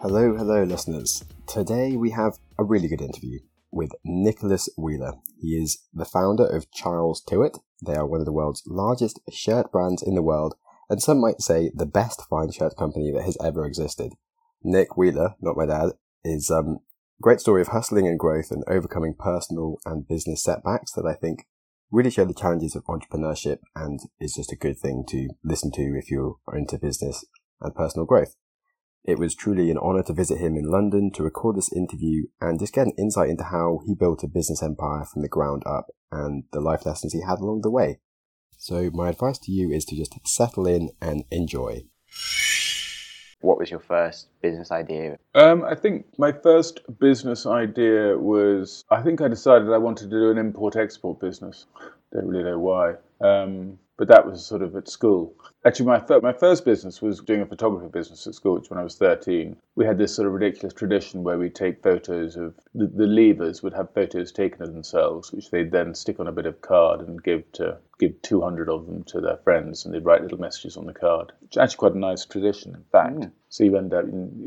Hello, listeners. Today we have a really good interview with Nicholas Wheeler. He is the founder of Charles Tillett. They are one of the world's largest shirt brands in the world, and some might say the best fine shirt company that has ever existed. Nick Wheeler, not my dad, is a great story of hustling and growth and overcoming personal and business setbacks that I think really show the challenges of entrepreneurship and is just a good thing to listen to if you are into business and personal growth. It was truly an honour to visit him in London to record this interview and just get an insight into how he built a business empire from the ground up and the life lessons he had along the way. So my advice to you is to just settle in and enjoy. What was your first business idea? I think my first business idea was, I decided I wanted to do an import-export business. Don't really know why. But that was sort of at school. Actually, my first business was doing a photography business at school, which when I was 13. We had this sort of ridiculous tradition where we'd take photos of, the leavers would have photos taken of themselves, which they'd then stick on a bit of card and give 200 of them to their friends, and they'd write little messages on the card. Which is actually quite a nice tradition, in fact. So you end up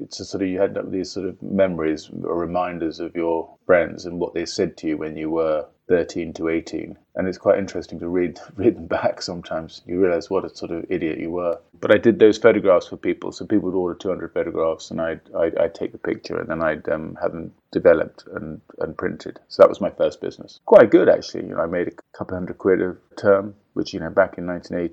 with these sort of memories or reminders of your friends and what they said to you when you were 13 to 18, and it's quite interesting to read them back sometimes. You realise what a sort of idiot you were. But I did those photographs for people, so people would order 200 photographs, and I'd take the picture, and then I'd have them developed and printed. So that was my first business. Quite good, actually. I made a couple £100 a term, which back in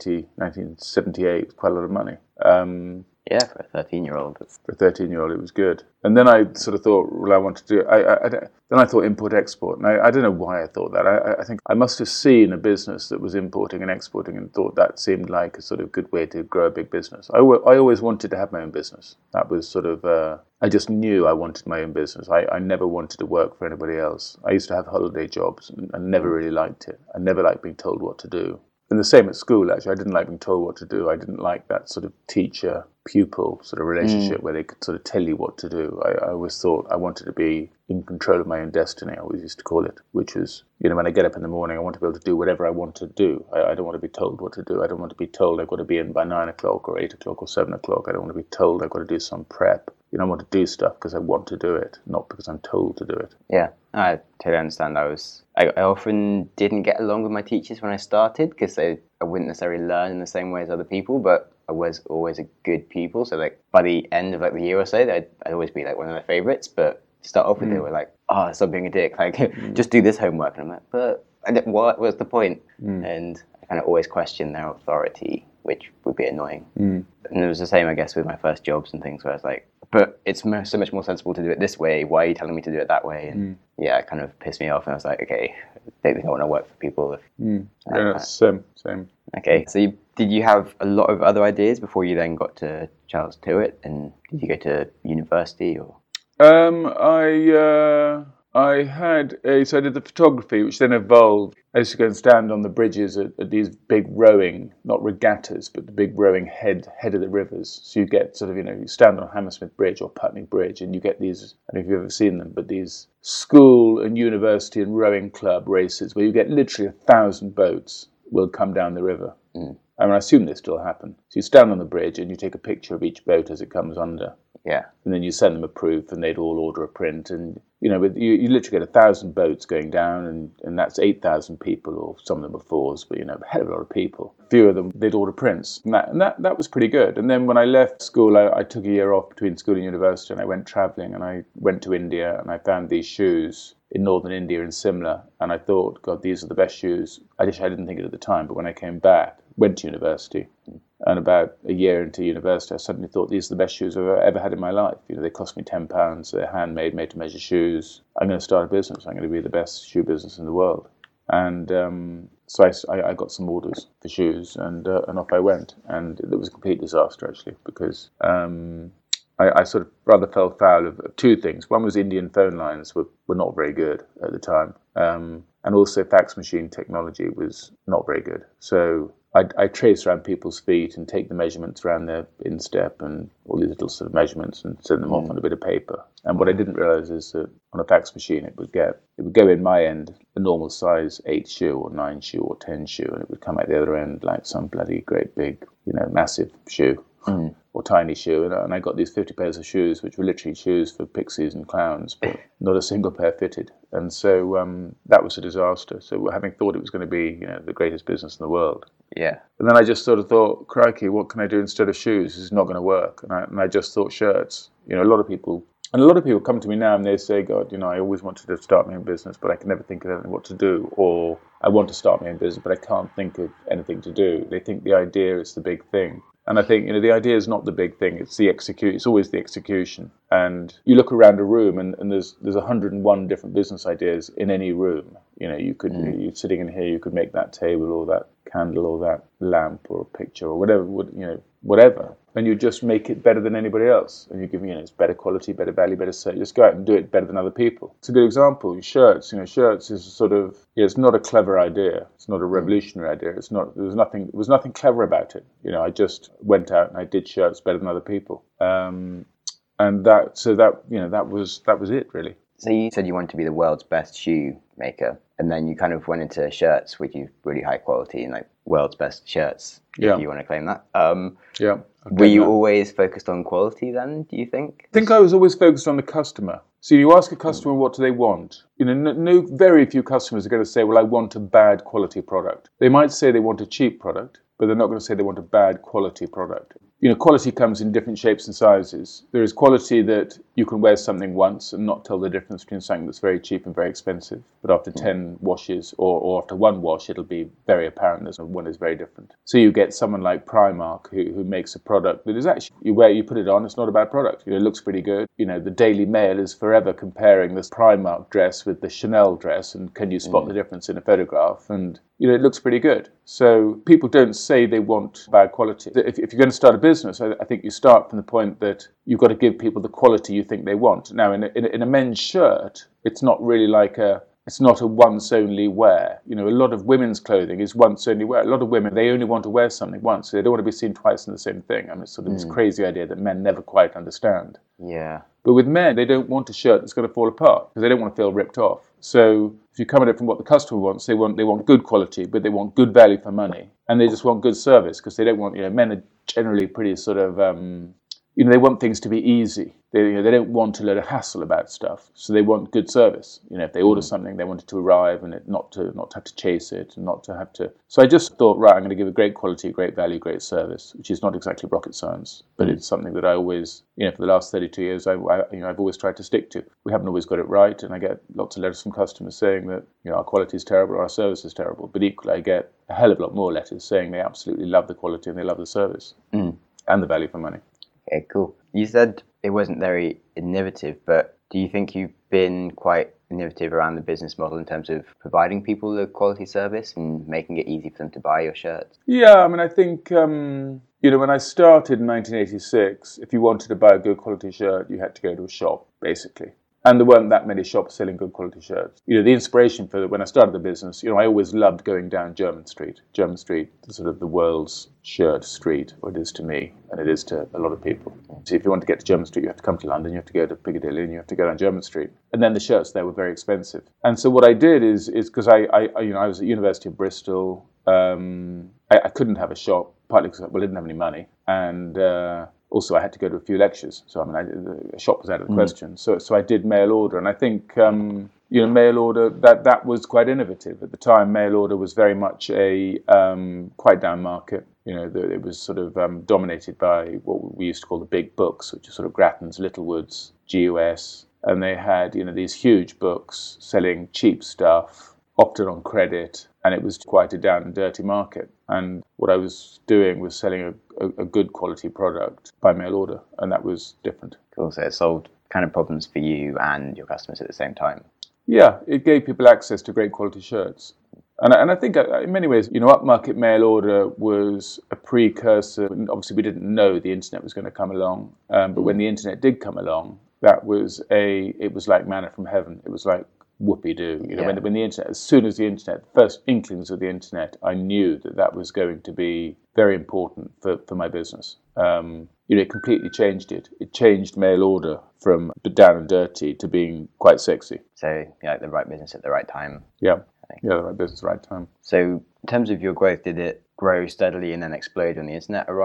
1978 was quite a lot of money. Yeah, for a 13-year-old. For a 13-year-old, it was good. And then I sort of thought, well, I want to do it. Then I thought import-export. And I don't know why I thought that. I think I must have seen a business that was importing and exporting and thought that seemed like a sort of good way to grow a big business. I always wanted to have my own business. That was sort of, I just knew I wanted my own business. I never wanted to work for anybody else. I used to have holiday jobs and never really liked it. I never liked being told what to do. And the same at school, actually. I didn't like being told what to do. I didn't like that sort of teacher-pupil sort of relationship where they could sort of tell you what to do. I always thought I wanted to be in control of my own destiny, I always used to call it, which was, when I get up in the morning, I want to be able to do whatever I want to do. I don't want to be told what to do. I don't want to be told I've got to be in by 9 o'clock or 8 o'clock or 7 o'clock. I don't want to be told I've got to do some prep. I want to do stuff because I want to do it, not because I'm told to do it. Yeah, I totally understand. I often didn't get along with my teachers when I started because I wouldn't necessarily learn in the same way as other people, but I was always a good pupil. So by the end of the year or so, I'd always be one of their favorites. But to start off with, they were like, "Oh, stop being a dick! Just do this homework." And I'm like, "But what was the point?" And I kind of always questioned their authority, which would be annoying. And it was the same, I guess, with my first jobs and things, where I was like, but it's so much more sensible to do it this way. Why are you telling me to do it that way? And yeah, it kind of pissed me off. And I was like, okay, I don't think I want to work for people. Yeah, same. Okay, so did you have a lot of other ideas before you then got to Charles Tillett? And did you go to university or? I did the photography, which then evolved. I used to go and stand on the bridges at these big rowing, not regattas, but the big rowing head of the rivers. So you get sort of, you stand on Hammersmith Bridge or Putney Bridge, and you get these, I don't know if you've ever seen them, but these school and university and rowing club races where you get literally 1,000 boats will come down the river. I assume they still happen. So you stand on the bridge and you take a picture of each boat as it comes under. Yeah. And then you send them a proof and they'd all order a print. And, you literally get 1,000 boats going down and that's 8,000 people, or some of them are fours, but, a hell of a lot of people. A few of them, they'd order prints. And that was pretty good. And then when I left school, I took a year off between school and university and I went travelling and I went to India and I found these shoes in northern India in Simla. And I thought, God, these are the best shoes. I didn't think it at the time, but when I came back, went to university, and about a year into university, I suddenly thought, these are the best shoes I've ever had in my life. They cost me £10. They're handmade, made-to-measure shoes. I'm going to start a business. I'm going to be the best shoe business in the world. And so I got some orders for shoes, and off I went. And it was a complete disaster, actually, because I sort of rather fell foul of two things. One was Indian phone lines were not very good at the time. And also fax machine technology was not very good. So I trace around people's feet and take the measurements around their instep and all these little sort of measurements and send them off on a bit of paper. And what I didn't realise is that on a fax machine it would go in my end a normal size 8 shoe or 9 shoe or 10 shoe, and it would come out the other end like some bloody great big, massive shoe. or tiny shoe, and I got these 50 pairs of shoes, which were literally shoes for pixies and clowns, but not a single pair fitted. And so that was a disaster. So having thought it was going to be, the greatest business in the world. Yeah. And then I just sort of thought, crikey, what can I do instead of shoes? This is not going to work. And I just thought shirts. A lot of people come to me now and they say, God, I always wanted to start my own business, but I can never think of anything what to do. Or I want to start my own business, but I can't think of anything to do. They think the idea is the big thing. And I think, the idea is not the big thing. It's the execute. It's always the execution. And you look around a room and there's 101 different business ideas in any room. You could, you're sitting in here, you could make that table or that candle or that lamp or a picture or whatever, whatever. And you just make it better than anybody else. And you give, it's better quality, better value, better service. Just go out and do it better than other people. It's a good example. Shirts, shirts is sort of, it's not a clever idea. It's not a revolutionary idea. There was nothing clever about it. I just went out and I did shirts better than other people. And that was it really. So you said you wanted to be the world's best shoe maker, and then you kind of went into shirts, which is really high quality and like world's best shirts, if you want to claim that. Yeah. Were you always focused on quality then, do you think? I think I was always focused on the customer. So you ask a customer what do they want. Very few customers are going to say, well, I want a bad quality product. They might say they want a cheap product, but they're not going to say they want a bad quality product. Quality comes in different shapes and sizes. There is quality that you can wear something once and not tell the difference between something that's very cheap and very expensive. But after 10 washes or after one wash, it'll be very apparent that one is very different. So you get someone like Primark who makes a product that is actually, you put it on, it's not a bad product. It looks pretty good. The Daily Mail is forever comparing this Primark dress with the Chanel dress, and can you spot the difference in a photograph? And it looks pretty good. So people don't say they want bad quality. If you're going to start a business, I think you start from the point that you've got to give people the quality you think they want. Now, in a men's shirt, it's not really it's not a once only wear. A lot of women's clothing is once only wear. A lot of women, they only want to wear something once. So they don't want to be seen twice in the same thing. It's sort of this crazy idea that men never quite understand. Yeah. But with men, they don't want a shirt that's going to fall apart because they don't want to feel ripped off. So if you come at it from what the customer wants, they want good quality, but they want good value for money. And they just want good service because they don't want, men are generally pretty sort of, they want things to be easy. They don't want a lot of hassle about stuff. So they want good service. If they order something, they want it to arrive and not to have to chase it and not to have to. So I just thought, right, I'm going to give a great quality, great value, great service, which is not exactly rocket science, but it's something that I always, for the last 32 years, I've always tried to stick to. We haven't always got it right, and I get lots of letters from customers saying that our quality is terrible or our service is terrible. But equally, I get a hell of a lot more letters saying they absolutely love the quality and they love the service and the value for money. Okay, cool. You said it wasn't very innovative, but do you think you've been quite innovative around the business model in terms of providing people a quality service and making it easy for them to buy your shirts? Yeah, I think, when I started in 1986, if you wanted to buy a good quality shirt, you had to go to a shop, basically. And there weren't that many shops selling good quality shirts. The inspiration for when I started the business, I always loved going down Jermyn Street. Jermyn Street is sort of the world's shirt street, or it is to me, and it is to a lot of people. So if you want to get to Jermyn Street, you have to come to London, you have to go to Piccadilly, and you have to go down Jermyn Street. And then the shirts there were very expensive. And so what I did is because I was at University of Bristol, I couldn't have a shop, partly because I didn't have any money, and also I had to go to a few lectures. So a shop was out of the question. So I did mail order, and I think mail order that was quite innovative at the time. Mail order was very much a quite down market. It was sort of dominated by what we used to call the big books, which are sort of Grattan's, Littlewoods, GUS, and they had these huge books selling cheap stuff, often on credit, and it was quite a down and dirty market. And what I was doing was selling a good quality product by mail order, and that was different. Cool. So it solved kind of problems for you and your customers at the same time. Yeah, it gave people access to great quality shirts. And I think in many ways, upmarket mail order was a precursor. Obviously, we didn't know the internet was going to come along, but when the internet did come along, it was like manna from heaven. It was like whoopee-doo. When the internet, as soon as the internet, the first inklings of the internet, I knew that was going to be very important for my business. It completely changed it. It changed mail order from down and dirty to being quite sexy. So, the right business at the right time. Yeah, the right business at the right time. So, in terms of your growth, did it grow steadily and then explode when the internet arrived?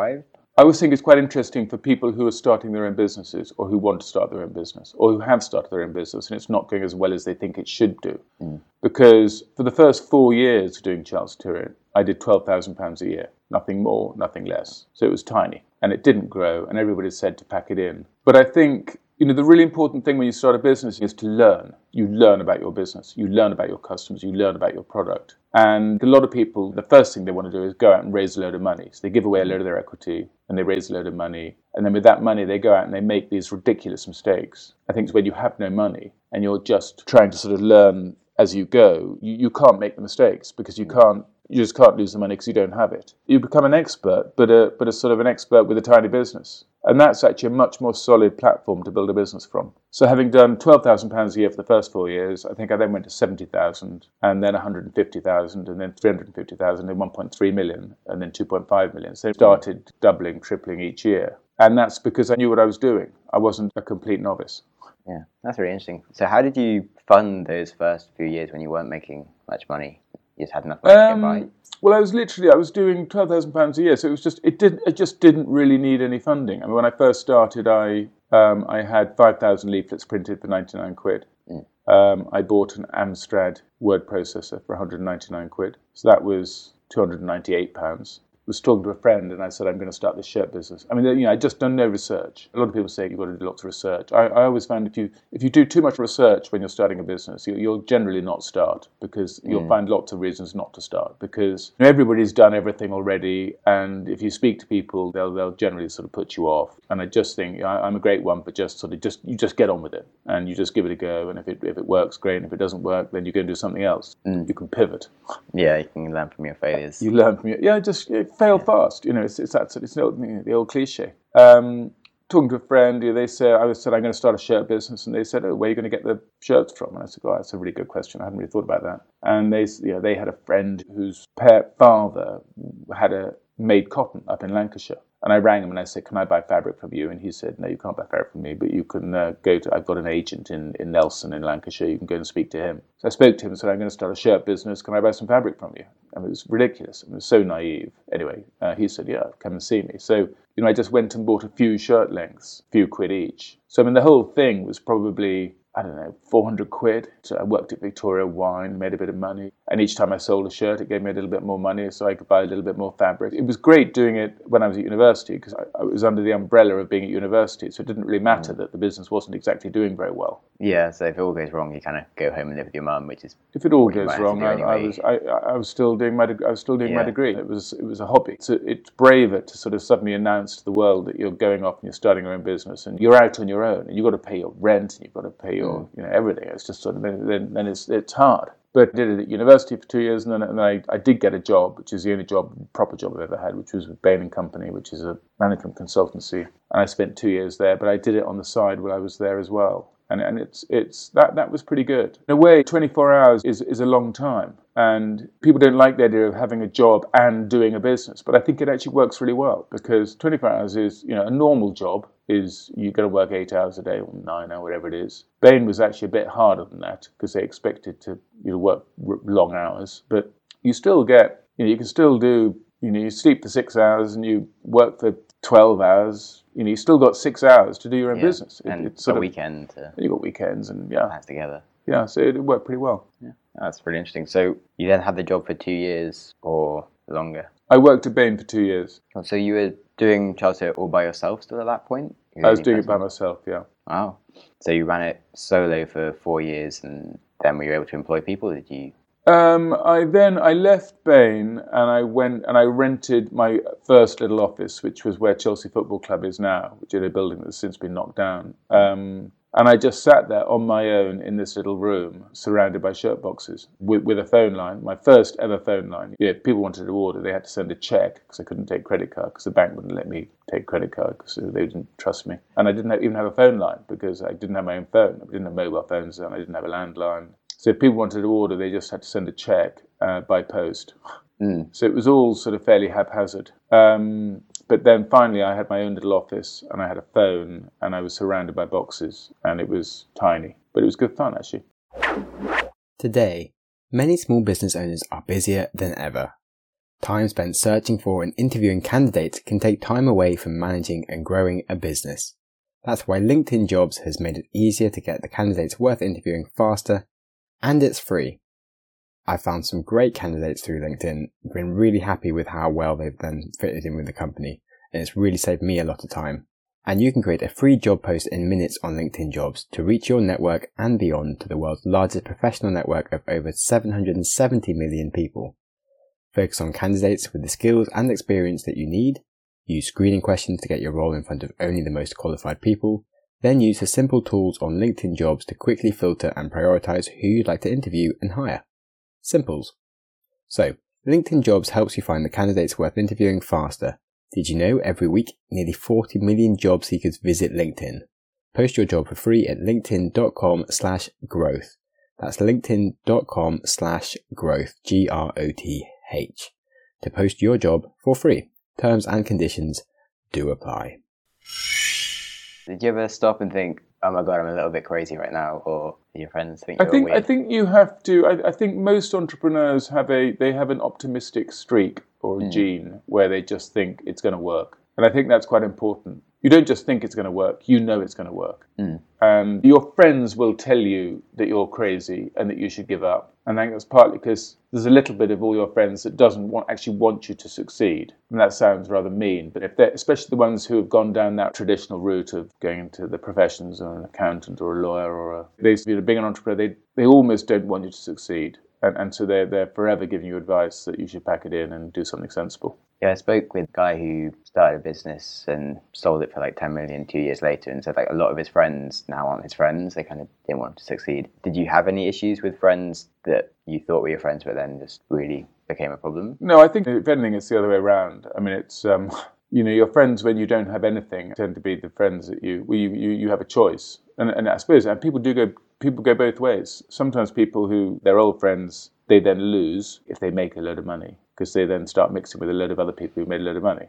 I always think it's quite interesting for people who are starting their own businesses or who want to start their own business or who have started their own business and it's not going as well as they think it should do. Because for the first 4 years of doing Charles Tyrwhitt, I did £12,000 a year. Nothing more, nothing less. So it was tiny and it didn't grow and everybody said to pack it in. But I think, the really important thing when you start a business is to learn. You learn about your business. You learn about your customers. You learn about your product. And a lot of people, the first thing they want to do is go out and raise a load of money. So they give away a load of their equity and they raise a load of money. And then with that money, they go out and they make these ridiculous mistakes. I think it's when you have no money and you're just trying to sort of learn as you go, you can't make the mistakes because you just can't lose the money because you don't have it. You become an expert, but a sort of an expert with a tiny business. And that's actually a much more solid platform to build a business from. So having done £12,000 a year for the first 4 years, I think I then went to 70,000 and then 150,000 and then 350,000 and 1.3 million and then 2.5 million. So I started doubling, tripling each year. And that's because I knew what I was doing. I wasn't a complete novice. Yeah, that's really interesting. So how did you fund those first few years when you weren't making much money? You just had enough money to get by? Well, I was doing £12,000 a year, so it just didn't really need any funding. I mean, when I first started, I had 5,000 leaflets printed for 99 quid. I bought an Amstrad word processor for 199 quid, so that was £298. I was talking to a friend and I said, I'm going to start this shirt business. I mean, I'd just done no research. A lot of people say you've got to do lots of research. I always found if you do too much research when you're starting a business, you'll generally not start because you'll find lots of reasons not to start because everybody's done everything already. And if you speak to people, they'll generally sort of put you off. And I just think I'm a great one, but you just get on with it and you just give it a go. And if it works, great. And if it doesn't work, then you go and do something else. You can pivot. Yeah, you can learn from your failures. You learn from fail fast. It's the old cliche. Talking to a friend, I said I'm going to start a shirt business, and they said, "Oh, where are you going to get the shirts from?" And I said, "Oh, that's a really good question. I hadn't really thought about that." And they had a friend whose father had made cotton up in Lancashire. And I rang him and I said, "Can I buy fabric from you?" And he said, "No, you can't buy fabric from me, but you can I've got an agent in Nelson in Lancashire. You can go and speak to him." So I spoke to him and said, "I'm going to start a shirt business. Can I buy some fabric from you?" And it was ridiculous. It was so naive. Anyway, he said, "Yeah, come and see me." So, I just went and bought a few shirt lengths, a few quid each. So, the whole thing was probably, 400 quid. So I worked at Victoria Wine, made a bit of money. And each time I sold a shirt, it gave me a little bit more money so I could buy a little bit more fabric. It was great doing it when I was at university because I was under the umbrella of being at university. So it didn't really matter that the business wasn't exactly doing very well. Yeah, so if it all goes wrong, you kind of go home and live with your mum, which is... If it all goes wrong, I was still doing my degree. It was a hobby. It's braver to sort of suddenly announce to the world that you're going off and you're starting your own business and you're out on your own and you've got to pay your rent and you've got to pay your everything. It's just sort of then it's hard. But I did it at university for 2 years, and then I did get a job, which is the only proper job I've ever had, which was with Bain & Company, which is a management consultancy. And I spent 2 years there, but I did it on the side while I was there as well. And that was pretty good. In a way, 24 hours is a long time. And people don't like the idea of having a job and doing a business. But I think it actually works really well because 24 hours is, a normal job is you've got to work 8 hours a day or 9 or whatever it is. Bain was actually a bit harder than that because they expected to work long hours. But you still get, you can still do, you sleep for 6 hours and you work for 12 hours. You still got 6 hours to do your own business. It's a weekend. You got weekends and have together. Yeah, so it worked pretty well. Yeah, that's really interesting. So you then had the job for 2 years or longer? I worked at Bain for 2 years. So you were doing Charles Tyrwhitt all by yourself still at that point? I was doing it by myself, yeah. Wow. So you ran it solo for 4 years and then were you able to employ people? Did you? I left Bain and I went and I rented my first little office, which was where Chelsea Football Club is now, which is a building that's since been knocked down. And I just sat there on my own in this little room, surrounded by shirt boxes, with a phone line, my first ever phone line. If people wanted to order, they had to send a check because I couldn't take credit card because the bank wouldn't let me take credit card because they didn't trust me. And I didn't even have a phone line because I didn't have my own phone. I didn't have mobile phones then. I didn't have a landline. So if people wanted to order, they just had to send a check by post. So it was all sort of fairly haphazard. But then finally I had my own little office and I had a phone and I was surrounded by boxes and it was tiny. But it was good fun, actually. Today, many small business owners are busier than ever. Time spent searching for and interviewing candidates can take time away from managing and growing a business. That's why LinkedIn Jobs has made it easier to get the candidates worth interviewing faster, and it's free. I've found some great candidates through LinkedIn, been really happy with how well they've then fitted in with the company, and it's really saved me a lot of time. And you can create a free job post in minutes on LinkedIn Jobs to reach your network and beyond to the world's largest professional network of over 770 million people. Focus on candidates with the skills and experience that you need, use screening questions to get your role in front of only the most qualified people, then use the simple tools on LinkedIn Jobs to quickly filter and prioritize who you'd like to interview and hire. Simples. So, LinkedIn Jobs helps you find the candidates worth interviewing faster. Did you know every week nearly 40 million job seekers visit LinkedIn? Post your job for free at linkedin.com/growth. That's linkedin.com/growth, GROTH, to post your job for free. Terms and conditions do apply. Did you ever stop and think, oh my God, I'm a little bit crazy right now, or do your friends think you're weird? I think you have to. I think most entrepreneurs have an optimistic streak or a gene where they just think it's going to work, and I think that's quite important. You don't just think it's going to work; you know it's going to work. And your friends will tell you that you're crazy and that you should give up. And I think that's partly because there's a little bit of all your friends that doesn't actually want you to succeed. And that sounds rather mean, but if they're, especially the ones who have gone down that traditional route of going into the professions or an accountant or a lawyer or being an entrepreneur, they almost don't want you to succeed. And so they're forever giving you advice that you should pack it in and do something sensible. Yeah, I spoke with a guy who started a business and sold it for like 10 million 2 years later, and said like a lot of his friends now aren't his friends. They kind of didn't want him to succeed. Did you have any issues with friends that you thought were your friends but then just really became a problem? No, I think if anything, it's the other way around. I mean, it's your friends when you don't have anything tend to be the friends that you have a choice, and I suppose people go both ways. Sometimes people who they're old friends, they then lose if they make a load of money, because they then start mixing with a load of other people who made a load of money.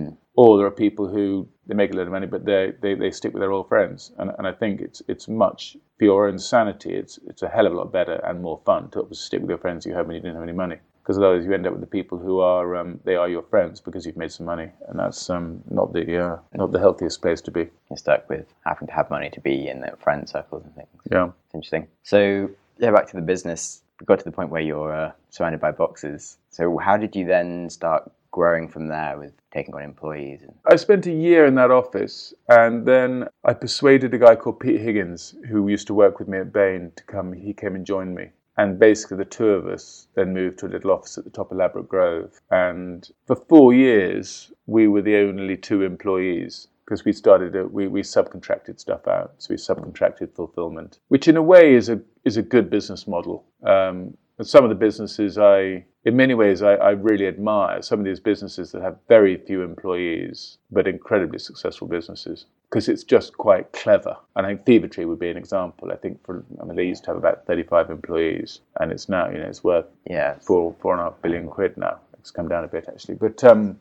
Or there are people who they make a load of money, but they stick with their old friends. And I think it's much for your own sanity. It's a hell of a lot better and more fun to stick with your friends you had when you didn't have any money, because otherwise you end up with the people who are they are your friends because you've made some money, and that's not the healthiest place to be. You're stuck with having to have money to be in the friend circles and things. Yeah, it's interesting. So yeah, back to the business. We got to the point where you're surrounded by boxes. So how did you then start growing from there with taking on employees? I spent a year in that office, and then I persuaded a guy called Pete Higgins, who used to work with me at Bain, to come. He came and joined me. And basically the two of us then moved to a little office at the top of Ladbroke Grove. And for 4 years, we were the only 2 employees, because we subcontracted stuff out. So we subcontracted fulfillment, which in a way is a good business model. Some of the businesses in many ways I really admire. Some of these businesses that have very few employees, but incredibly successful businesses, because it's just quite clever. And I think Fevertree would be an example. I think they used to have about 35 employees, and it's now, it's worth 4.5 billion quid now. It's come down a bit actually, but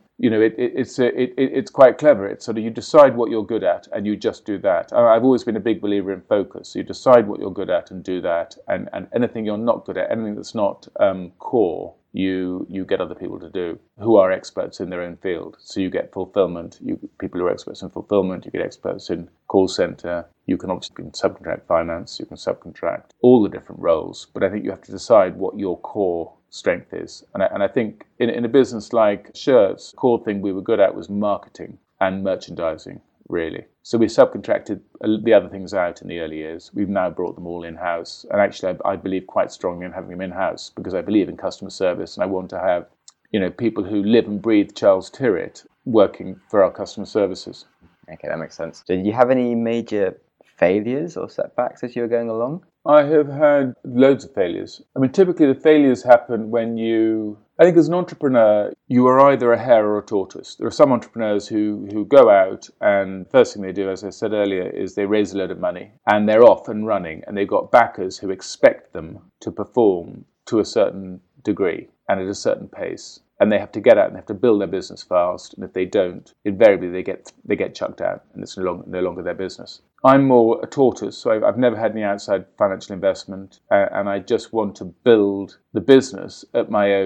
it's quite clever. It's sort of, you decide what you're good at and you just do that. I've always been a big believer in focus. So you decide what you're good at and do that, and anything you're not good at, anything that's not core, you get other people to do who are experts in their own field. So you get fulfillment, people who are experts in fulfillment, you get experts in call center. You can subcontract finance, you can subcontract all the different roles, but I think you have to decide what your core strength is. And I think in a business like Shirts, the core thing we were good at was marketing and merchandising, really. So we subcontracted the other things out in the early years. We've now brought them all in-house. And actually, I believe quite strongly in having them in-house, because I believe in customer service, and I want to have people who live and breathe Charles Tyrwhitt working for our customer services. Okay, that makes sense. So did you have any major failures or setbacks as you were going along? I have had loads of failures. I mean, typically the failures happen when I think as an entrepreneur, you are either a hare or a tortoise. There are some entrepreneurs who go out, and first thing they do, as I said earlier, is they raise a load of money and they're off and running, and they've got backers who expect them to perform to a certain degree and at a certain pace. And they have to get out and they have to build their business fast. And if they don't, invariably they get chucked out, and it's no longer their business. I'm more a tortoise, so I've never had any outside financial investment, and I just want to build the business at my own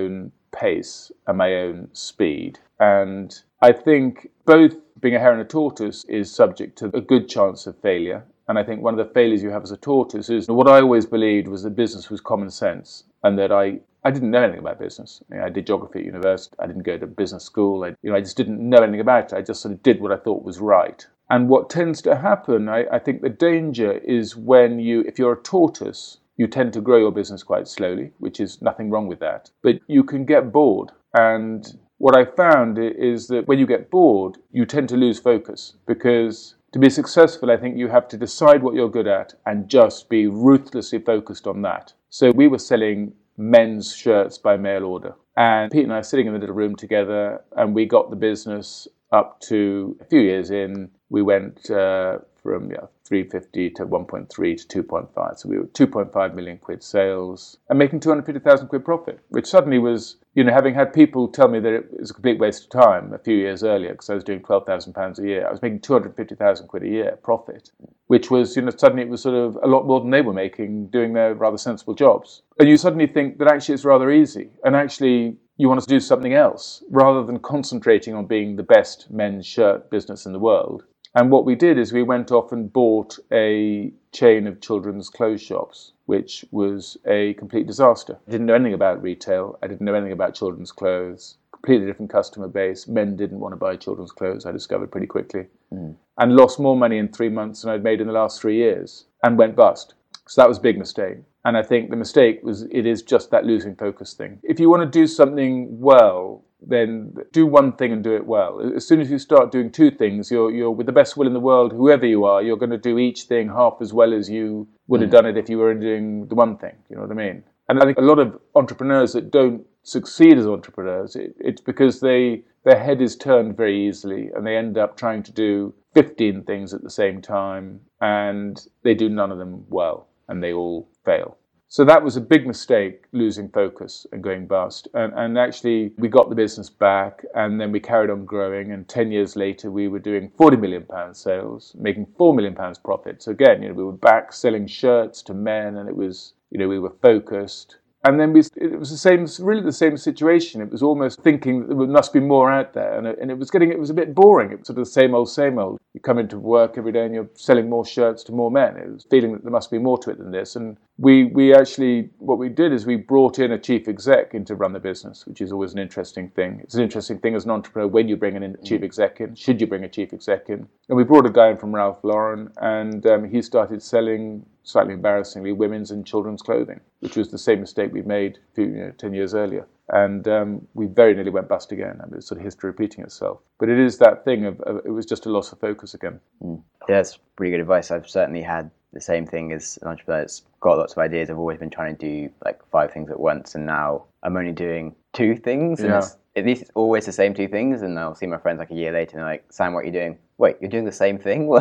pace and my own speed. And I think both being a hare and a tortoise is subject to a good chance of failure. And I think one of the failures you have as a tortoise is what I always believed was that business was common sense, and that I didn't know anything about business. I did geography at university. I didn't go to business school. I just didn't know anything about it. I just sort of did what I thought was right. And what tends to happen, I think the danger is when if you're a tortoise, you tend to grow your business quite slowly, which is nothing wrong with that. But you can get bored. And what I found is that when you get bored, you tend to lose focus, because to be successful, I think you have to decide what you're good at and just be ruthlessly focused on that. So we were selling men's shirts by mail order. And Pete and I are sitting in the little room together, and we got the business up to a few years in. We went from 350 to 1.3 to 2.5. So we were 2.5 million quid sales and making 250,000 quid profit, which suddenly was, having had people tell me that it was a complete waste of time a few years earlier because I was doing £12,000 a year. I was making 250,000 quid a year profit, which was, suddenly it was sort of a lot more than they were making doing their rather sensible jobs. And you suddenly think that actually it's rather easy, and actually you want to do something else rather than concentrating on being the best men's shirt business in the world. And what we did is we went off and bought a chain of children's clothes shops, which was a complete disaster. I didn't know anything about retail. I didn't know anything about children's clothes. Completely different customer base. Men didn't want to buy children's clothes, I discovered pretty quickly. And lost more money in 3 months than I'd made in the last 3 years, and went bust. So that was a big mistake. And I think the mistake was, it is just that losing focus thing. If you want to do something well, then do one thing and do it well. As soon as you start doing two things, you're with the best will in the world, whoever you are, you're going to do each thing half as well as you would have done it if you were doing the one thing. You know what I mean? And I think a lot of entrepreneurs that don't succeed as entrepreneurs, it's because their head is turned very easily, and they end up trying to do 15 things at the same time, and they do none of them well, and they all fail. So that was a big mistake, losing focus and going bust. And actually, we got the business back, and then we carried on growing. And 10 years later, we were doing £40 million sales, making £4 million profit. So again, we were back selling shirts to men, and it was, we were focused. And then it was really the same situation. It was almost thinking that there must be more out there, and it was a bit boring. It was sort of the same old. You come into work every day and you're selling more shirts to more men. It was feeling that there must be more to it than this. And we actually, what we did is we brought in a chief exec in to run the business, which is always an interesting thing. It's an interesting thing as an entrepreneur when you bring in a chief exec in. Should you bring a chief exec in? And we brought a guy in from Ralph Lauren, and he started selling, slightly embarrassingly, women's and children's clothing, which was the same mistake we made 10 years earlier. And we very nearly went bust again. I mean, it's sort of history repeating itself. But it is that thing of it was just a loss of focus again. Yeah, that's pretty good advice. I've certainly had the same thing as an entrepreneur that's got lots of ideas. I've always been trying to do like 5 things at once, and now I'm only doing 2 things. And at least it's always the same 2 things. And I'll see my friends like a year later and they're like, Sam, what are you doing? Wait, you're doing the same thing?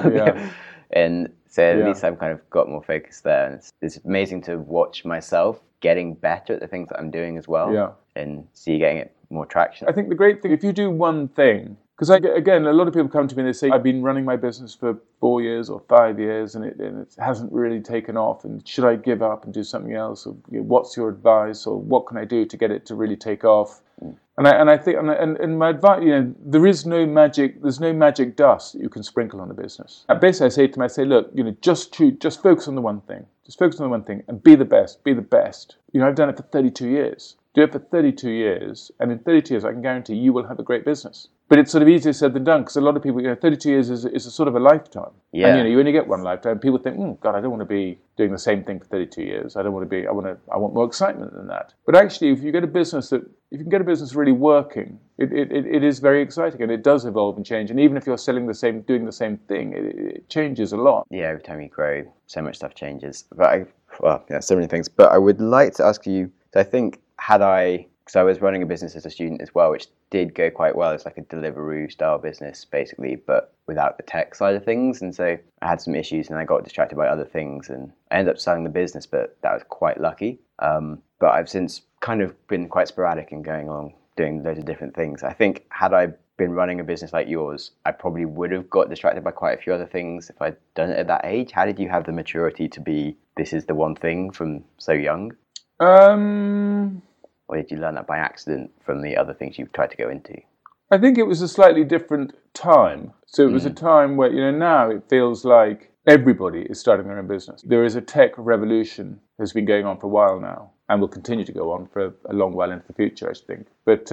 And so at least I've kind of got more focus there. And it's amazing to watch myself getting better at the things that I'm doing as well, and see getting it more traction. I think the great thing, if you do one thing, because again, a lot of people come to me and they say, I've been running my business for 4 years or 5 years and it hasn't really taken off, and should I give up and do something else? Or what's your advice, or what can I do to get it to really take off? And I think, and my advice, there's no magic dust that you can sprinkle on a business. And basically, I say to them, look, just focus on the one thing. Just focus on the one thing and be the best. Be the best. I've done it for 32 years. Do it for 32 years, and in 32 years, I can guarantee you will have a great business. But it's sort of easier said than done, because a lot of people, 32 years is a sort of a lifetime. Yeah. And, you only get one lifetime. People think, God, I don't want to be doing the same thing for 32 years. I want more excitement than that. But actually, if you can get a business really working, it is very exciting, and it does evolve and change. And even if you're doing the same thing, it changes a lot. Yeah, every time you grow, so much stuff changes. But so many things. But I would like to ask you, so I think because I was running a business as a student as well, which did go quite well. It's like a Deliveroo style business, basically, but without the tech side of things. And so I had some issues and I got distracted by other things, and I ended up selling the business, but that was quite lucky. But I've since kind of been quite sporadic in going on doing loads of different things. I think had I been running a business like yours, I probably would have got distracted by quite a few other things if I'd done it at that age. How did you have the maturity to be, this is the one thing from so young? or did you learn that by accident from the other things you've tried to go into? I think it was a slightly different time. So it was a time where, now it feels like everybody is starting their own business. There is a tech revolution that's been going on for a while now and will continue to go on for a long while into the future, I think. But,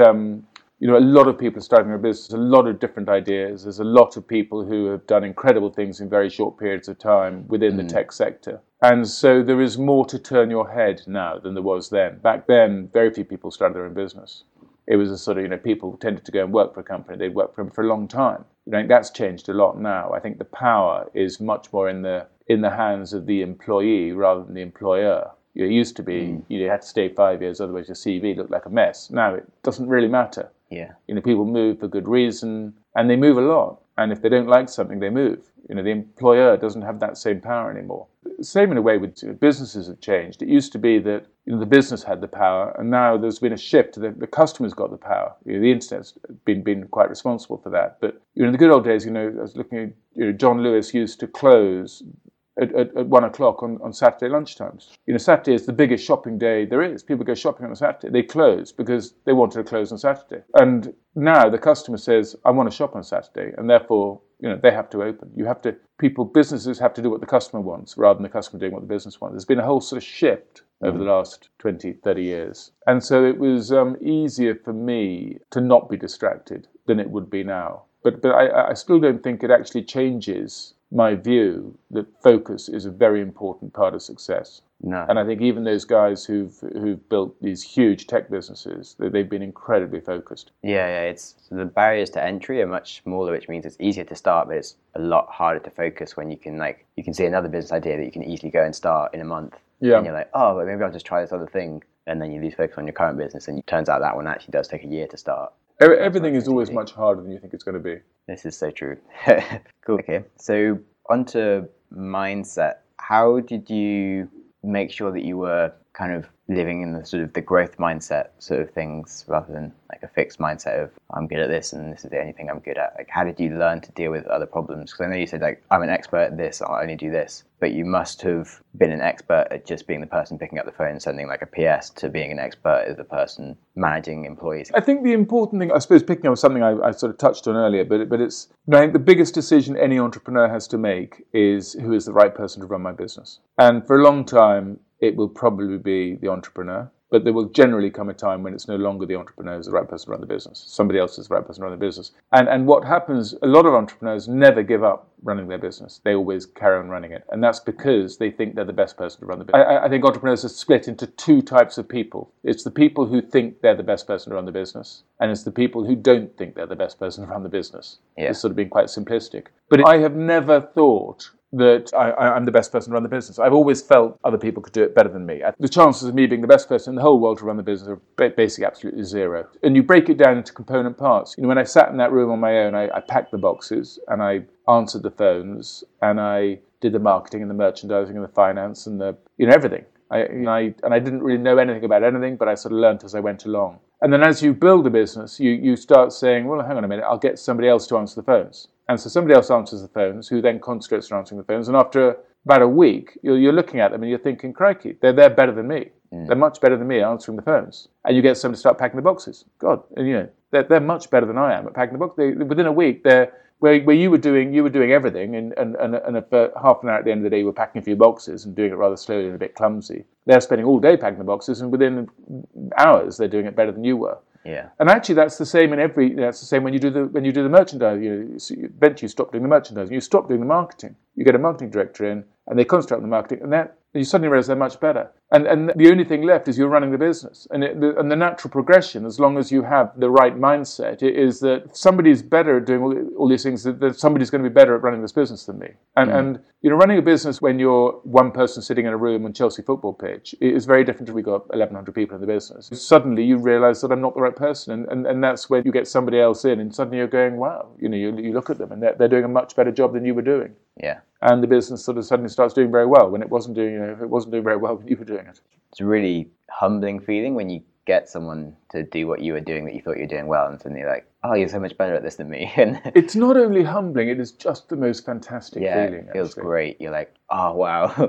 a lot of people are starting their business, a lot of different ideas. There's a lot of people who have done incredible things in very short periods of time within the tech sector. And so there is more to turn your head now than there was then. Back then, very few people started their own business. It was a sort of, people tended to go and work for a company. They'd work for them for a long time. That's changed a lot now. I think the power is much more in the hands of the employee rather than the employer. It used to be, you had to stay 5 years, otherwise your CV looked like a mess. Now it doesn't really matter. Yeah. People move for good reason, and they move a lot. And if they don't like something, they move. The employer doesn't have that same power anymore. Same in a way with businesses have changed. It used to be that the business had the power, and now there's been a shift. The customer's got the power. The internet's been quite responsible for that. But in the good old days, I was looking at John Lewis used to close at 1 o'clock on Saturday lunchtimes. Saturday is the biggest shopping day there is. People go shopping on a Saturday. They close because they wanted to close on Saturday. And now the customer says, I want to shop on Saturday, and therefore, they have to open. Businesses have to do what the customer wants rather than the customer doing what the business wants. There's been a whole sort of shift over the last 20, 30 years. And so it was easier for me to not be distracted than it would be now. But I still don't think it actually changes my view that focus is a very important part of success. No. And I think even those guys who've built these huge tech businesses, they've been incredibly focused. Yeah. The barriers to entry are much smaller, which means it's easier to start, but it's a lot harder to focus when you can see another business idea that you can easily go and start in a month. Yeah. And you're like, oh, but maybe I'll just try this other thing, and then you lose focus on your current business, and it turns out that one actually does take a year to start. Everything is always much harder than you think it's going to be. This is so true. Cool. Okay, so onto mindset. How did you make sure that you were kind of living in the sort of the growth mindset sort of things rather than like a fixed mindset of I'm good at this and this is the only thing I'm good at? Like, how did you learn to deal with other problems? Because I know you said I'm an expert at this, I'll only do this, but you must have been an expert at just being the person picking up the phone and sending like a PS to being an expert as the person managing employees. I think the important thing, I suppose, picking up something I sort of touched on earlier, but it's, I think the biggest decision any entrepreneur has to make is who is the right person to run my business. And for a long time, it will probably be the entrepreneur, but there will generally come a time when it's no longer the entrepreneur who's the right person to run the business. Somebody else is the right person to run the business. And what happens, a lot of entrepreneurs never give up running their business. They always carry on running it. And that's because they think they're the best person to run the business. I think entrepreneurs are split into two types of people. It's the people who think they're the best person to run the business, and it's the people who don't think they're the best person to run the business. Yeah. It's sort of being quite simplistic. But I have never thought that I'm the best person to run the business. I've always felt other people could do it better than me. The chances of me being the best person in the whole world to run the business are basically absolutely zero. And you break it down into component parts. When I sat in that room on my own, I packed the boxes and I answered the phones and I did the marketing and the merchandising and the finance and the everything. I didn't really know anything about anything, but I sort of learned as I went along. And then as you build a business, you start saying, well, hang on a minute, I'll get somebody else to answer the phones. And so somebody else answers the phones, who then concentrates on answering the phones. And after about a week, you're looking at them and you're thinking, crikey, they're better than me. They're much better than me answering the phones. And you get somebody to start packing the boxes. God, and they're much better than I am at packing the boxes. Within a week, they're where you were doing everything, and for half an hour at the end of the day, you were packing a few boxes and doing it rather slowly and a bit clumsy. They're spending all day packing the boxes, and within hours, they're doing it better than you were. Yeah. And actually, that's the same that's the same when you do the merchandise. So eventually, you stop doing the merchandising. You stop doing the marketing. You get a marketing director in, and they concentrate on the marketing, and you suddenly realize they're much better. And the only thing left is you're running the business. And the natural progression, as long as you have the right mindset, is that somebody's better at doing all these things, that somebody's going to be better at running this business than me. And running a business when you're one person sitting in a room on Chelsea football pitch is very different if we got 1,100 people in the business. Suddenly you realize that I'm not the right person. And that's when you get somebody else in, and suddenly you're going, wow, you look at them and they're doing a much better job than you were doing. Yeah. And the business sort of suddenly starts doing very well when it wasn't doing very well when you were doing it. It's a really humbling feeling when you get someone to do what you were doing that you thought you were doing well, and suddenly you're like, oh, you're so much better at this than me. And it's not only humbling, it is just the most fantastic feeling. It feels great. You're like, oh, wow.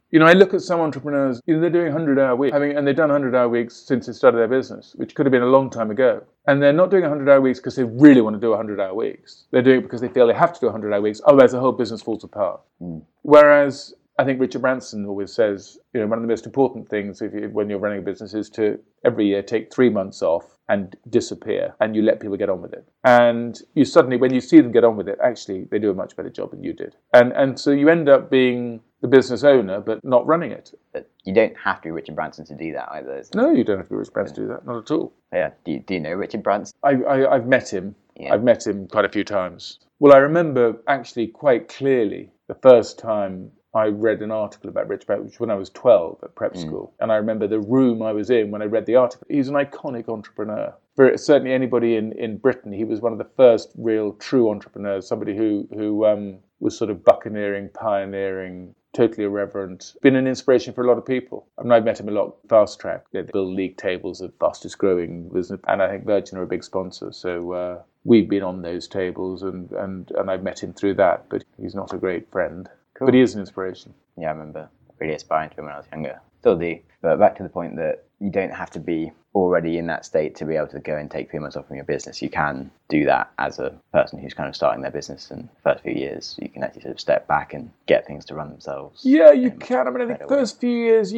I look at some entrepreneurs, they're doing 100-hour weeks, and they've done 100-hour weeks since they started their business, which could have been a long time ago. And they're not doing 100-hour weeks because they really want to do 100-hour weeks. They're doing it because they feel they have to do 100-hour weeks, otherwise the whole business falls apart. Whereas I think Richard Branson always says, one of the most important things when you're running a business is to every year take 3 months off and disappear, and you let people get on with it. And you suddenly, when you see them get on with it, actually they do a much better job than you did. And so you end up being the business owner, but not running it. But you don't have to be Richard Branson to do that either. No, you don't have to be Richard Branson to do that, not at all. Yeah. Do you know Richard Branson? I've met him. Yeah. I've met him quite a few times. Well, I remember actually quite clearly the first time I read an article about Richard Branson, which was when I was 12 at prep school. And I remember the room I was in when I read the article. He's an iconic entrepreneur. For certainly anybody in Britain, he was one of the first real true entrepreneurs, somebody who was sort of buccaneering, pioneering, totally irreverent, been an inspiration for a lot of people. I've met him a lot, Fast Track. They build league tables of fastest growing business, and I think Virgin are a big sponsor. So we've been on those tables, and I've met him through that, but he's not a great friend. Cool. But he is an inspiration. Yeah, I remember really aspiring to him when I was younger. Still do. But back to the point that you don't have to be already in that state to be able to go and take 3 months off from your business. You can do that as a person who's kind of starting their business in the first few years. You can actually sort of step back and get things to run themselves. Yeah, you can. I think the first few years,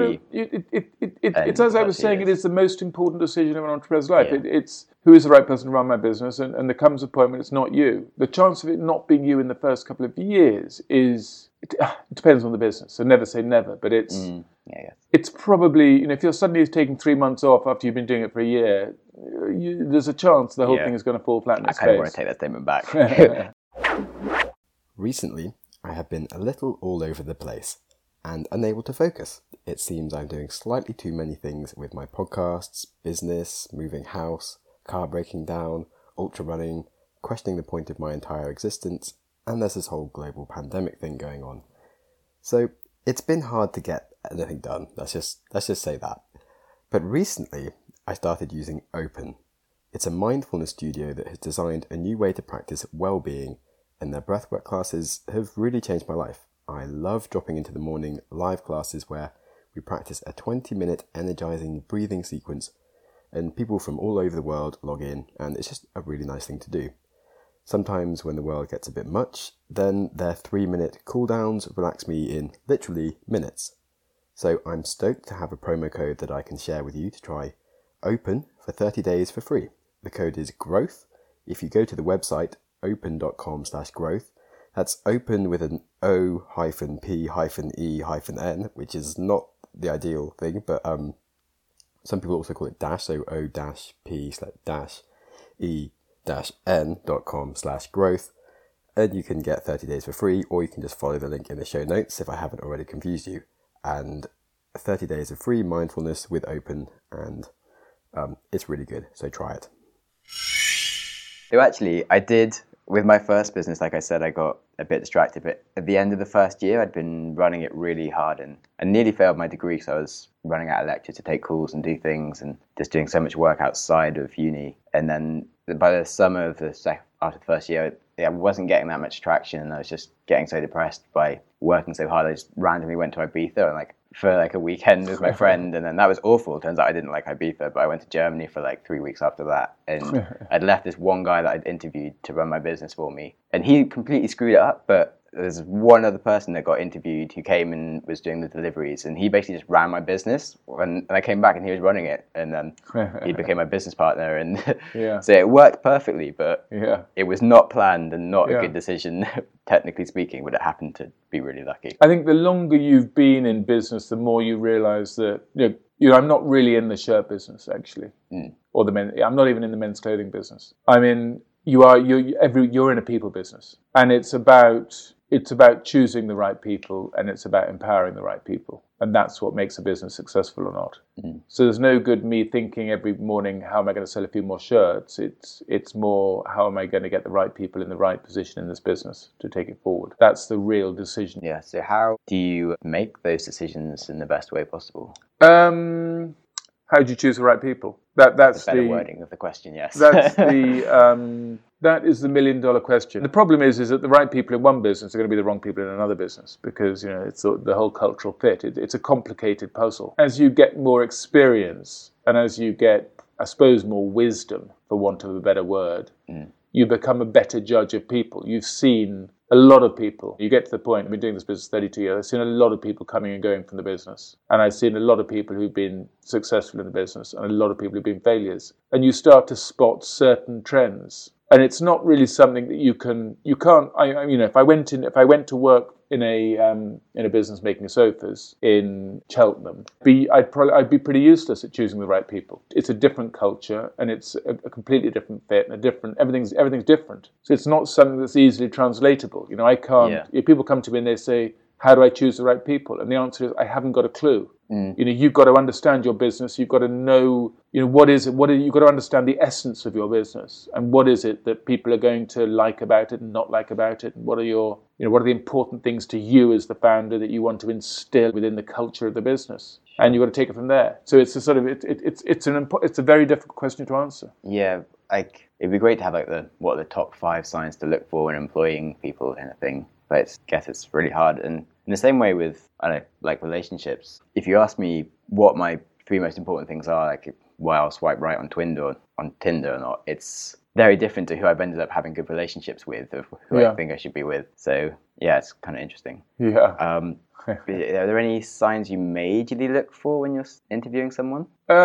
it's as I was saying, it is the most important decision of an entrepreneur's life. Yeah. It's who is the right person to run my business, and there comes a point when it's not you. The chance of it not being you in the first couple of years it depends on the business. So never say never, but it's it's probably, if you're suddenly taking 3 months off after you've been doing it for a year, there's a chance the whole thing is going to fall flat in its face. I kind of want to take that statement back. Recently, I have been a little all over the place and unable to focus. It seems I'm doing slightly too many things with my podcasts, business, moving house, car breaking down, ultra running, questioning the point of my entire existence, and there's this whole global pandemic thing going on. So it's been hard to get anything done. Let's just say that. But recently, I started using Open. It's a mindfulness studio that has designed a new way to practice well-being, and their breathwork classes have really changed my life. I love dropping into the morning live classes where we practice a 20-minute energizing breathing sequence, and people from all over the world log in, and it's just a really nice thing to do. Sometimes when the world gets a bit much, then their 3-minute cooldowns relax me in literally minutes. So I'm stoked to have a promo code that I can share with you to try Open for 30 days for free. The code is GROWTH. If you go to the website open.com/growth, that's open with an O-P-E-N, which is not the ideal thing, but some people also call it dash, so O-P-E-N.com/growth. And you can get 30 days for free, or you can just follow the link in the show notes if I haven't already confused you. And 30 days of free mindfulness with Open, and it's really good, so try it. So actually, I did, with my first business, like I said, I got a bit distracted, but at the end of the first year, I'd been running it really hard, and I nearly failed my degree, so I was running out of lecture to take calls and do things, and just doing so much work outside of uni. And then by the summer of after the first year, I wasn't getting that much traction, and I was just getting so depressed by working so hard. I just randomly went to Ibiza and for a weekend with my friend, and then that was awful. Turns out I didn't like Ibiza, but I went to Germany for 3 weeks after that, and I'd left this one guy that I'd interviewed to run my business for me, and he completely screwed it up, but there's one other person that got interviewed who came and was doing the deliveries, and he basically just ran my business, and I came back and he was running it, and then he became my business partner, and so it worked perfectly, but it was not planned and not a good decision, technically speaking, but it happened to be really lucky. I think the longer you've been in business, the more you realise that, I'm not really in the shirt business, actually, or I'm not even in the men's clothing business. I mean, you're in a people business, and it's about choosing the right people, and it's about empowering the right people, and that's what makes a business successful or not. So there's no good me thinking every morning, how am I going to sell a few more shirts? It's more, how am I going to get the right people in the right position in this business to take it forward? That's the real decision. Yeah. So how do you make those decisions in the best way possible? How do you choose the right people? That's the better the wording of the question. Yes. That's that is the $1 million question. The problem is that the right people in one business are going to be the wrong people in another business because it's the whole cultural fit. It's a complicated puzzle. As you get more experience and as you get, I suppose, more wisdom, for want of a better word, you become a better judge of people. You've seen a lot of people. You get to the point, I've been doing this business 32 years, I've seen a lot of people coming and going from the business. And I've seen a lot of people who've been successful in the business and a lot of people who've been failures. And you start to spot certain trends. And it's not really something that you can't, if I went to work in a business making sofas in Cheltenham, I'd be pretty useless at choosing the right people. It's a different culture and it's a completely different fit and everything's different. So it's not something that's easily translatable. I can't. If people come to me and they say, how do I choose the right people? And the answer is, I haven't got a clue. You've got to understand your business. You've got to know, what is it? You've got to understand the essence of your business and what is it that people are going to like about it and not like about it. And what are the important things to you as the founder that you want to instill within the culture of the business? And you've got to take it from there. So it's a sort of it's a very difficult question to answer. Yeah, it'd be great to have what are the top 5 signs to look for when employing people kind of thing. But I guess it's really hard. And in the same way with, relationships, if you ask me what my 3 most important things are, why I'll swipe right on Tinder or not, it's very different to who I've ended up having good relationships with, of who I think I should be with. So, yeah, it's kind of interesting. Yeah. Are there any signs you majorly look for when you're interviewing someone?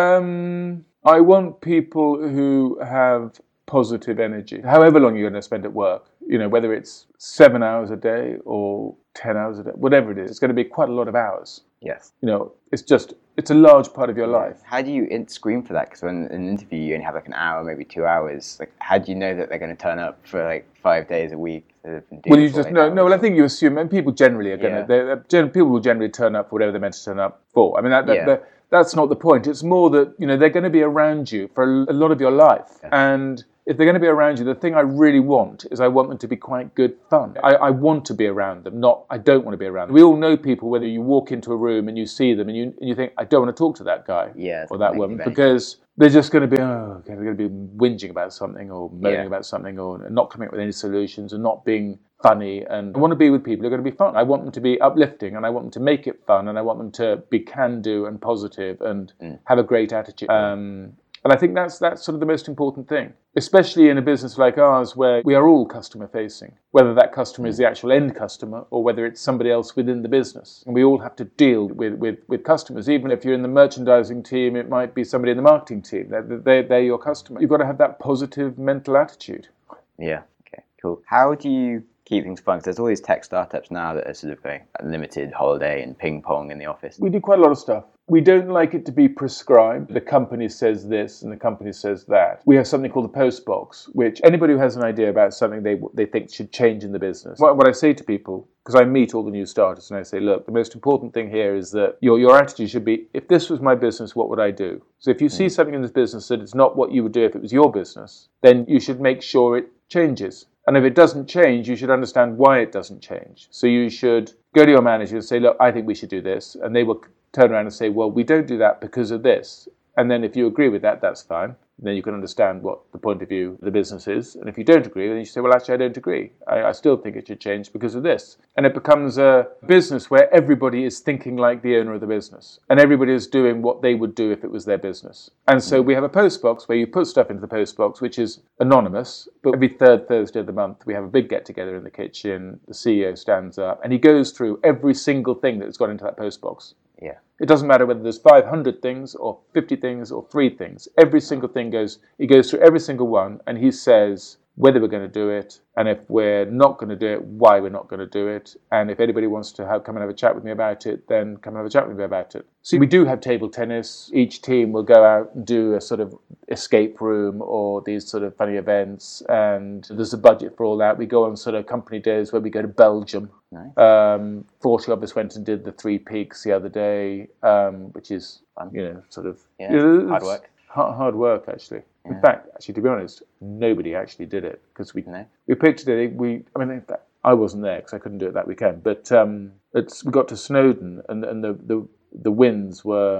I want people who have positive energy, however long you're going to spend at work, whether it's 7 hours a day or 10 hours a day, whatever it is, it's going to be quite a lot of hours. Yes. It's a large part of your life. How do you screen for that? Because when in an interview you only have an hour, maybe 2 hours. How do you know that they're going to turn up for 5 days a week? Well, you just know. No, well, I think you assume, and people generally are going to. People will generally turn up for whatever they're meant to turn up for. I mean, that's not the point. It's more that they're going to be around you for a lot of your life, and if they're going to be around you, the thing I really want is I want them to be quite good fun. I want to be around them, I don't want to be around them. We all know people, whether you walk into a room and you see them and you think, I don't want to talk to that guy or that woman, because they're just going to be, they're going to be whinging about something or moaning about something or not coming up with any solutions and not being funny. And I want to be with people who are going to be fun. I want them to be uplifting and I want them to make it fun and I want them to be can-do and positive and have a great attitude. And I think that's sort of the most important thing, especially in a business like ours where we are all customer facing, whether that customer is the actual end customer or whether it's somebody else within the business. And we all have to deal with customers. Even if you're in the merchandising team, it might be somebody in the marketing team. They're your customer. You've got to have that positive mental attitude. Yeah, okay, cool. How do you keep things fun? Because there's all these tech startups now that are sort of going limited holiday and ping pong in the office. We do quite a lot of stuff. We don't like it to be prescribed. The company says this and the company says that. We have something called the post box, which anybody who has an idea about something they think should change in the business. What I say to people, because I meet all the new starters and I say, look, the most important thing here is that your attitude should be, if this was my business, what would I do? So if you see something in this business that it's not what you would do if it was your business, then you should make sure it changes. And if it doesn't change, you should understand why it doesn't change. So you should go to your manager and say, look, I think we should do this. And they will turn around and say, well, we don't do that because of this. And then if you agree with that, that's fine. Then you can understand what the point of view of the business is. And if you don't agree, then you say, well, actually, I don't agree. I still think it should change because of this. And it becomes a business where everybody is thinking like the owner of the business. And everybody is doing what they would do if it was their business. And so we have a post box where you put stuff into the post box, which is anonymous. But every third Thursday of the month, we have a big get-together in the kitchen. The CEO stands up and he goes through every single thing that's got into that post box. Yeah. It doesn't matter whether there's 500 things or 50 things or 3 things. Every single thing he goes through every single one and he says whether we're going to do it and if we're not going to do it, why we're not going to do it. And if anybody wants to come and have a chat with me about it, then come and have a chat with me about it. So we do have table tennis. Each team will go out and do a sort of escape room or these sort of funny events. And there's a budget for all that. We go on sort of company days where we go to Belgium. Nice. 40 of us went and did the 3 Peaks the other day, which is, sort of... hard work. Hard work, actually. Yeah. In fact, actually, to be honest, nobody actually did it because we picked it. In fact, I wasn't there because I couldn't do it that weekend. But we got to Snowdon, and the winds were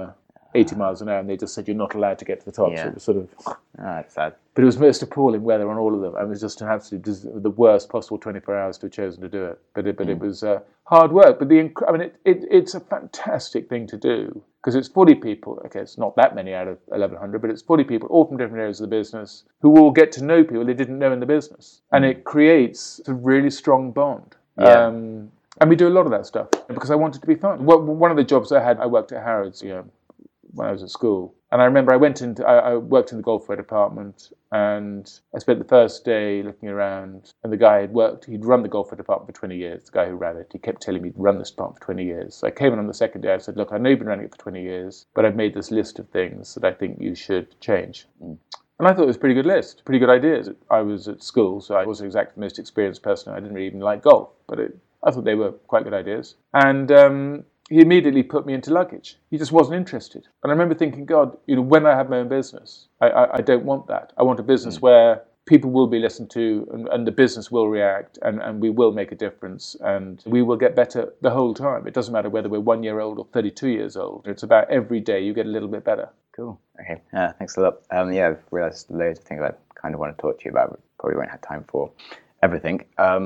80 miles an hour, and they just said you're not allowed to get to the top. Yeah. So it was sort of... That's sad. But it was most appalling weather on all of them. It was just an absolute the worst possible 24 hours to have chosen to do it. But it was hard work. But it's a fantastic thing to do because it's 40 people. Okay, it's not that many out of 1,100, but it's 40 people, all from different areas of the business, who all get to know people they didn't know in the business, and it creates a really strong bond. Yeah. And we do a lot of that stuff because I want it to be fun. One of the jobs I worked at Harrods, when I was at school. And I remember I worked in the Golfwear department, and I spent the first day looking around, and the guy he'd run the Golfwear department for 20 years, the guy who ran it. He kept telling me he'd run this department for 20 years. So I came in on the second day, I said, look, I know you've been running it for 20 years, but I've made this list of things that I think you should change. And I thought it was a pretty good list, pretty good ideas. I was at school, so I wasn't exactly the most experienced person. I didn't really even like golf, but I thought they were quite good ideas. And he immediately put me into luggage. He just wasn't interested. And I remember thinking, God, when I have my own business, I don't want that. I want a business where people will be listened to and the business will react and we will make a difference and we will get better the whole time. It doesn't matter whether we're 1 year old or 32 years old. It's about every day you get a little bit better. Cool. Okay. Thanks a lot. I've realised loads of things I kind of want to talk to you about, but probably won't have time for everything.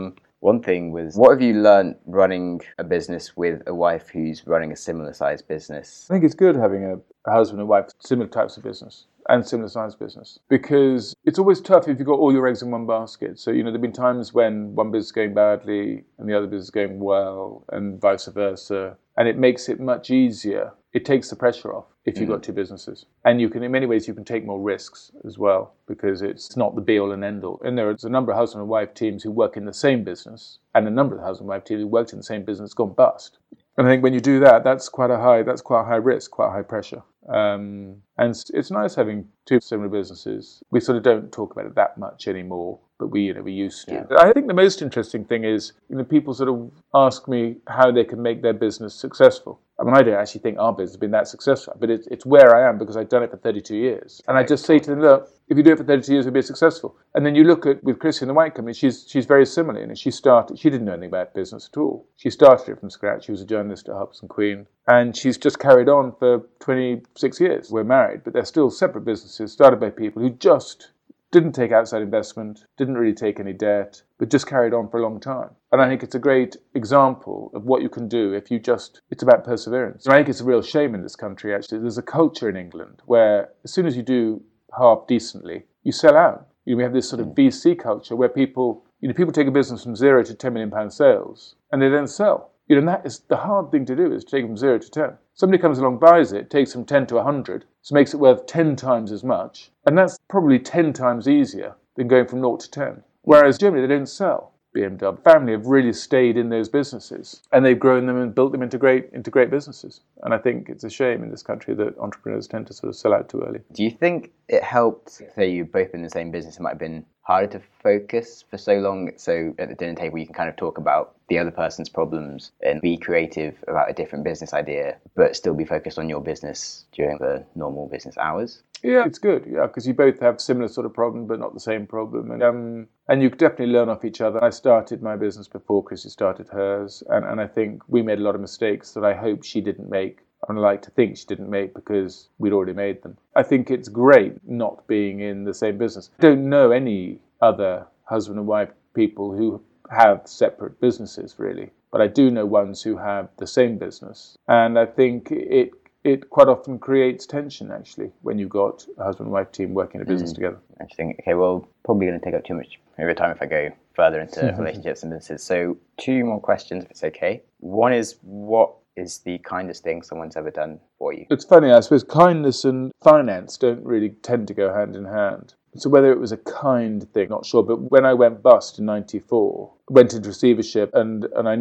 One thing was, what have you learned running a business with a wife who's running a similar sized business? I think it's good having a husband and wife, similar types of business and similar sized business, because it's always tough if you've got all your eggs in one basket. So, there have been times when one business is going badly and the other business is going well and vice versa. And it makes it much easier. It takes the pressure off if you've got two businesses. And you can, in many ways, you can take more risks as well because it's not the be-all and end-all. And there's a number of husband and wife teams who work in the same business and a number of husband and wife teams who worked in the same business gone bust. And I think when you do that, that's quite a high risk, quite high pressure. And it's nice having two similar businesses. We sort of don't talk about it that much anymore, but we used to. Yeah. I think the most interesting thing is, people sort of ask me how they can make their business successful. I mean, I don't actually think our business has been that successful, but it's where I am because I've done it for 32 years. And I just say to them, look, if you do it for 32 years, you'll be successful. And then you look at, with Chrissy and the White Company, she's very similar. She didn't know anything about business at all. She started it from scratch. She was a journalist at Harper's and Queen. And she's just carried on for 26 years. We're married, but they're still separate businesses started by people who just didn't take outside investment, didn't really take any debt, but just carried on for a long time. And I think it's a great example of what you can do if it's about perseverance. And I think it's a real shame in this country, actually. There's a culture in England where as soon as you do half decently, you sell out. We have this sort of VC culture where people take a business from 0 to £10 million sales and they then sell. And that is the hard thing to do, is to take them 0 to 10. Somebody comes along, buys it, takes them 10 to 100, so makes it worth 10 times as much. And that's probably 10 times easier than going from 0 to 10. Whereas generally they don't sell. BMW family have really stayed in those businesses and they've grown them and built them into great businesses. And I think it's a shame in this country that entrepreneurs tend to sort of sell out too early. Do you think it helped, say you've both been in the same business, it might have been harder to focus for so long? So at the dinner table you can kind of talk about the other person's problems and be creative about a different business idea, but still be focused on your business during the normal business hours? Yeah, it's good, because you both have similar sort of problem, but not the same problem. And you definitely learn off each other. I started my business before Chrissy started hers, and I think we made a lot of mistakes that I hope she didn't make. And I like to think she didn't make because we'd already made them. I think it's great not being in the same business. I don't know any other husband and wife people who have separate businesses, really. But I do know ones who have the same business. And I think it quite often creates tension, actually, when you've got a husband and wife team working a business together. Interesting. Okay, well, probably going to take up too much of your time if I go further into relationships and businesses. So 2 more questions, if it's okay. One is, what is the kindest thing someone's ever done for you? It's funny, I suppose kindness and finance don't really tend to go hand in hand. So whether it was a kind thing, not sure. But when I went bust in '94, went into receivership and I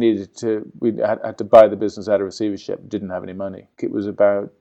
we had to buy the business out of receivership, didn't have any money. It was about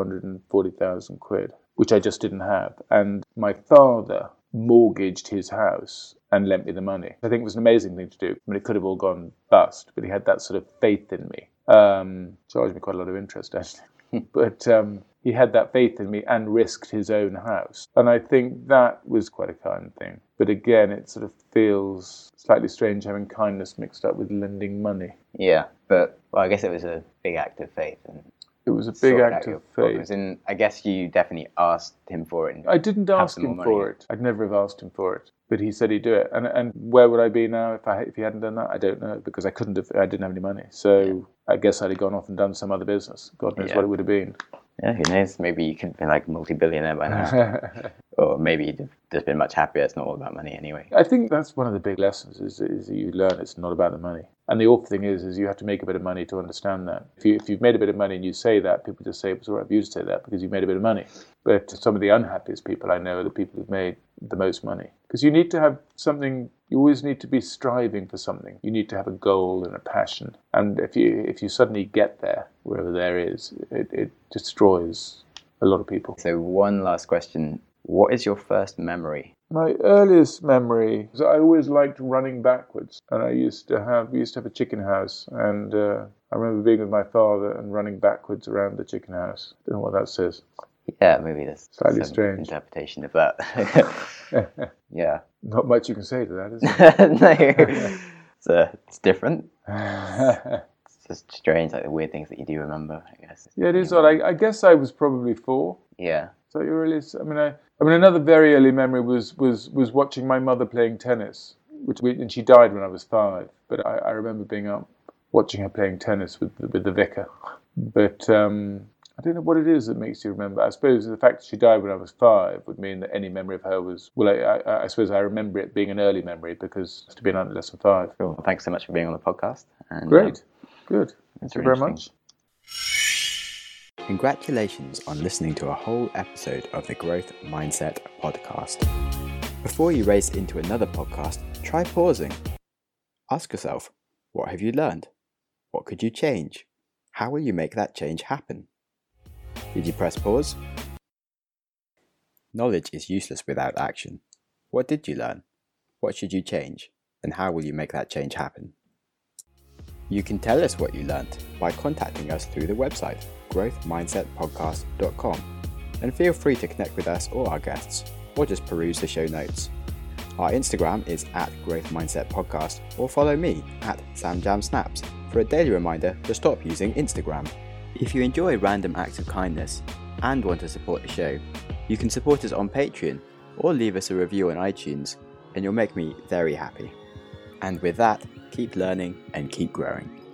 240,000 quid, which I just didn't have. And my father mortgaged his house and lent me the money. I think it was an amazing thing to do. I mean, it could have all gone bust, but he had that sort of faith in me. Charged me quite a lot of interest, actually. But he had that faith in me and risked his own house. And I think that was quite a kind thing. But again, it sort of feels slightly strange having kindness mixed up with lending money. Yeah, but I guess it was a big act of faith. And It was a big sorted act out of your problems? faith. And I guess you definitely asked him for it. I didn't have ask some him more for money. it. I'd never have asked him for it. But he said he'd do it. And where would I be now if he hadn't done that? I don't know, because I didn't have any money. So I guess I'd have gone off and done some other business. God knows what it would have been. Yeah, who knows? Maybe you could be like a multi-billionaire by now. Or maybe you'd have just been much happier. It's not all about money anyway. I think that's one of the big lessons is that you learn it's not about the money. And the awful thing is you have to make a bit of money to understand that. If you've made a bit of money and you say that, people just say it was all right for you to say that because you made a bit of money. But some of the unhappiest people I know are the people who've made the most money. Because you need to have something, you always need to be striving for something. You need to have a goal and a passion. And if you suddenly get there, wherever there is, it destroys a lot of people. So one last question. What is your first memory? My earliest memory is I always liked running backwards. And we used to have a chicken house. And I remember being with my father and running backwards around the chicken house. Don't know what that says. Yeah, maybe there's slightly some strange interpretation of that. Yeah. Not much you can say to that, is No. It's different. It's just strange, like the weird things that you do remember, I guess. Yeah, it is odd. I guess I was probably 4. Yeah. So your earliest, I mean, another very early memory was watching my mother playing tennis, and she died when I was 5. But I remember being up watching her playing tennis with the vicar. But I don't know what it is that makes you remember. I suppose the fact that she died when I was 5 would mean that any memory of her was, well, I suppose I remember it being an early memory because it's to be less than 5. Cool. Well, thanks so much for being on the podcast. And, Great. Good. Thank you very much. Congratulations on listening to a whole episode of the Growth Mindset podcast. Before you race into another podcast, try pausing. Ask yourself, what have you learned? What could you change? How will you make that change happen? Did you press pause? Knowledge is useless without action. What did you learn? What should you change? And how will you make that change happen? You can tell us what you learned by contacting us through the website growthmindsetpodcast.com, and feel free to connect with us or our guests, or just peruse the show notes. Our Instagram is @growthmindsetpodcast, or follow me @SamJamSnaps for a daily reminder to stop using Instagram. If you enjoy random acts of kindness and want to support the show, you can support us on Patreon or leave us a review on iTunes, and you'll make me very happy. And with that, keep learning and keep growing.